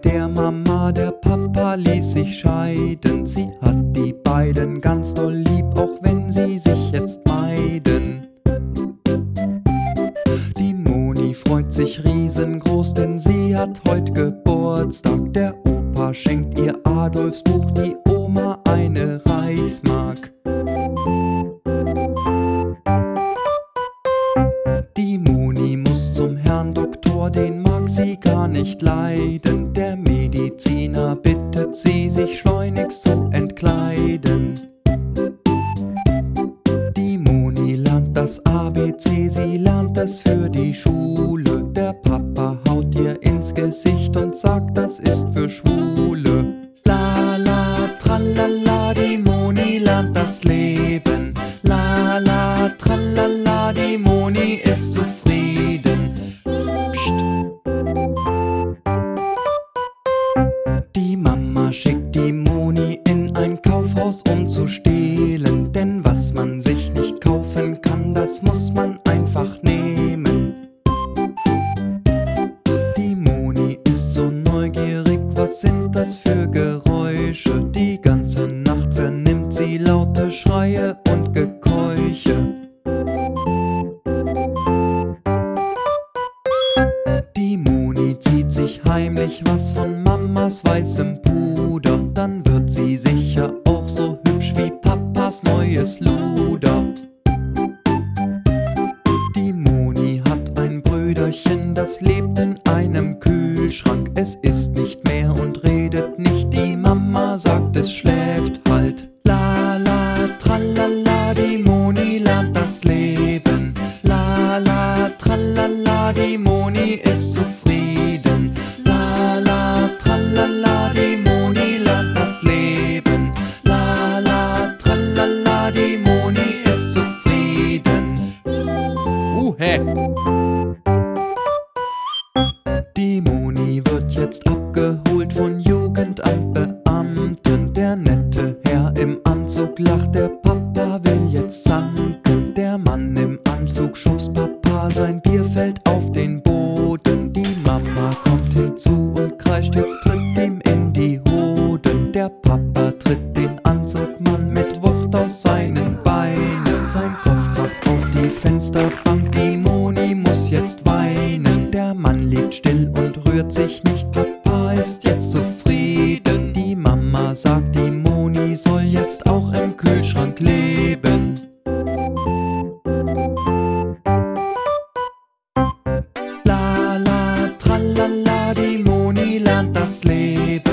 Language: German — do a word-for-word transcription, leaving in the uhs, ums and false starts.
der Mama, der Papa ließ sich scheiden. Sie hat die beiden ganz doll lieb, auch wenn sie sich jetzt meiden. Die Moni freut sich riesengroß, denn sie hat heut Geburtstag. Der Opa schenkt ihr Adolfs Buch, die Oma eine Reichsmark. Die Moni muss zum Herrn Doktor, den mag sie gar nicht leiden. Der Mediziner bittet sie, sich schleunigst zu entkleiden. Die Moni lernt das A B C, sie lernt es für die Schule. Der Papa haut ihr ins Gesicht und sagt, das ist für Schwule. La la tralala, die Moni lernt das Leben. La la tralala, die Moni ist zufrieden. Psst. Die Mama schickt die Moni in ein Kaufhaus, um zu stehlen. Denn was man sich nicht kaufen kann, das muss man einfach nehmen. Die Moni ist so neugierig, was sind das für Geräusche? Die ganze Nacht vernimmt sie laute Schreie und Gekeuche. Die Moni zieht sich heimlich was von Mamas weißem Puder. Dann wird sie sicher auch so hübsch wie Papas neues Luder. Die Moni hat ein Brüderchen, das lebt in einem Kühlschrank. Es isst nicht mehr und redet nicht, die Mama sagt, es schläft halt. La la tralala, die Moni lernt das Leben. La la tralala, die Moni ist zufrieden. La la tralala, die Moni lernt das Leben. La la tralala, die Moni ist zufrieden. Uhe! Die Moni wird jetzt abgeholt von Jugendamtbeamten. Der nette Herr im Anzug lacht, der Papa will jetzt zanken. Der Mann im Anzug schubst Papa, sein Bier fällt auf den Boden. Die Mama kommt hinzu und kreischt, jetzt tritt ihm in die Hoden. Der Papa tritt den Anzugmann mit Wucht aus seinen Beinen. Sein Kopf kracht auf die Fensterbank, die Moni muss jetzt weinen. Der Mann liegt still und rührt sich nicht, Papa ist jetzt zufrieden. Die Mama sagt, die Moni soll jetzt auch im Kühlschrank leben. La la tralala, die Moni lernt das Leben.